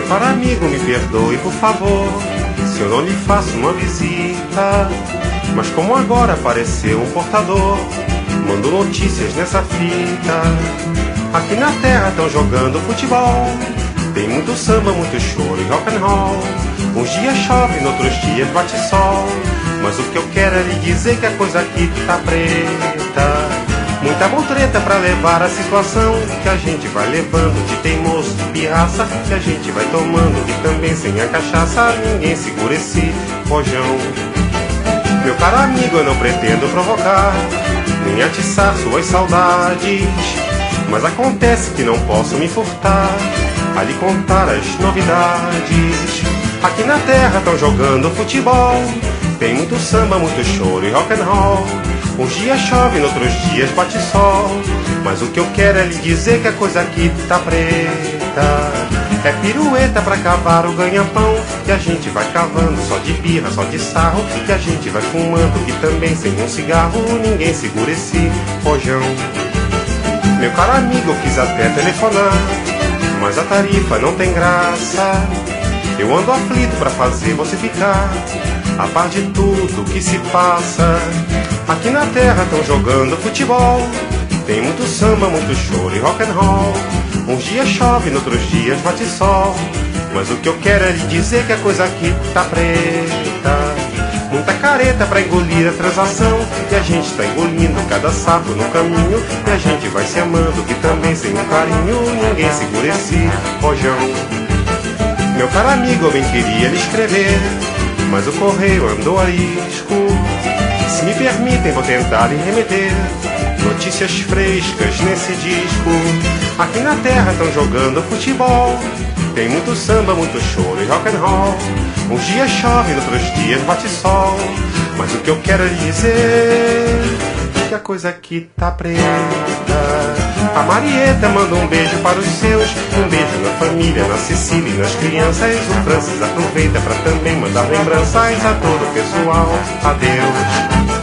caro amigo, me perdoe, por favor, se eu não lhe faço uma visita. Mas como agora apareceu um portador, mando notícias nessa fita. Aqui na terra estão jogando futebol, tem muito samba, muito choro e rock and roll. Uns dias chove, noutros dias bate sol, mas o que eu quero é lhe dizer que a coisa aqui tá preta. Muita mutreta pra levar a situação, que a gente vai levando de teimoso, de pirraça, que a gente vai tomando e também sem a cachaça ninguém segura esse rojão. Meu caro amigo, eu não pretendo provocar, nem atiçar suas saudades, mas acontece que não posso me furtar a lhe contar as novidades. Aqui na terra estão jogando futebol, tem muito samba, muito choro e rock and roll. Uns dias chove, noutros dias bate sol, mas o que eu quero é lhe dizer que a coisa aqui tá preta. É pirueta pra cavar o ganha-pão, que a gente vai cavando só de birra, só de sarro, que a gente vai fumando e também sem um cigarro ninguém segura esse rojão. Meu caro amigo, eu quis até telefonar, mas a tarifa não tem graça. Eu ando aflito pra fazer você ficar a par de tudo que se passa. Aqui na terra estão jogando futebol, tem muito samba, muito choro e rock and roll. Uns dias chove, noutros dias bate sol, mas o que eu quero é lhe dizer que a coisa aqui tá preta. Muita careta pra engolir a transação, e a gente tá engolindo cada sapo no caminho, e a gente vai se amando que também sem um carinho ninguém segura esse rojão. Meu caro amigo, eu bem queria lhe escrever, mas o correio andou a risco. Se me permitem, vou tentar lhe remeter notícias frescas nesse disco. Aqui na terra estão jogando futebol, tem muito samba, muito choro e rock and roll. Uns dias chove, noutros dias bate sol, mas o que eu quero é lhe dizer que a coisa aqui tá preta. A Marieta manda um beijo para os seus, um beijo na família, na Cecília e nas crianças. O Francis aproveita para também mandar lembranças a todo o pessoal. Adeus.